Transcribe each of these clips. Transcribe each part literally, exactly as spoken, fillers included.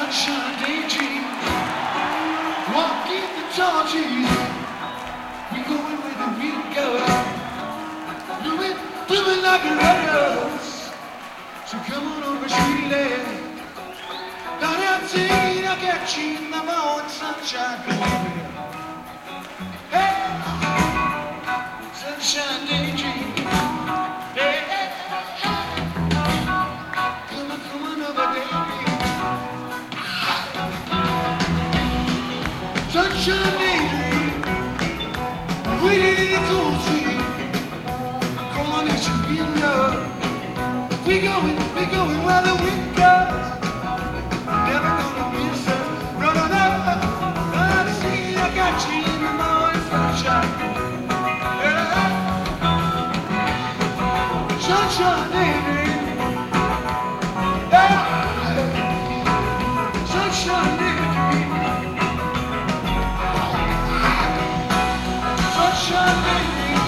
sunshine daydream. Walking the tall trees. We going where the wind goes. Moving, moving like a rose. So come on over, sweetie. Down outside, I'll get you in the morning sunshine, baby. Hey, sunshine daydream. Hey, hey, hey. Come on, come on over, baby. Sunshine daydream. Waiting in the cool tree. Come on, it's your window. We going, we going where the wind goes. Never gonna miss us. No, no, no. I see I got you in the morning sunshine. Yeah. Sunshine daydream. Yeah. Sunshine daydream. Sunshine daydream.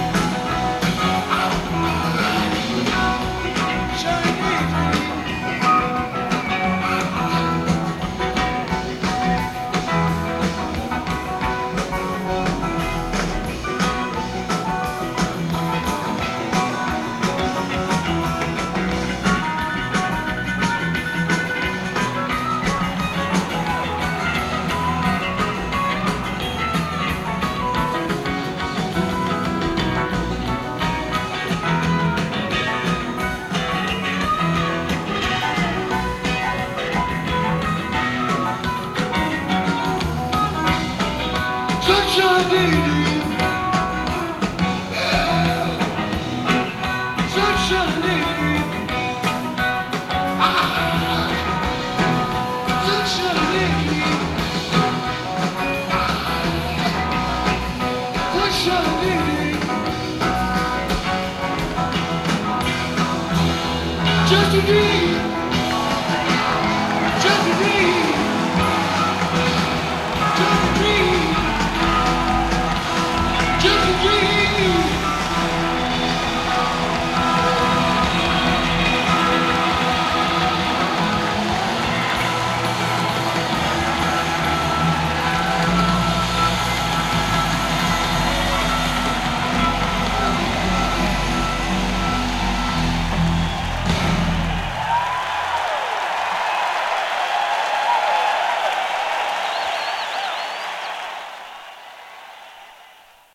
Sunshine daydream. Sunshine daydream. Ah. Sunshine daydream. Sunshine daydream. Just a dream.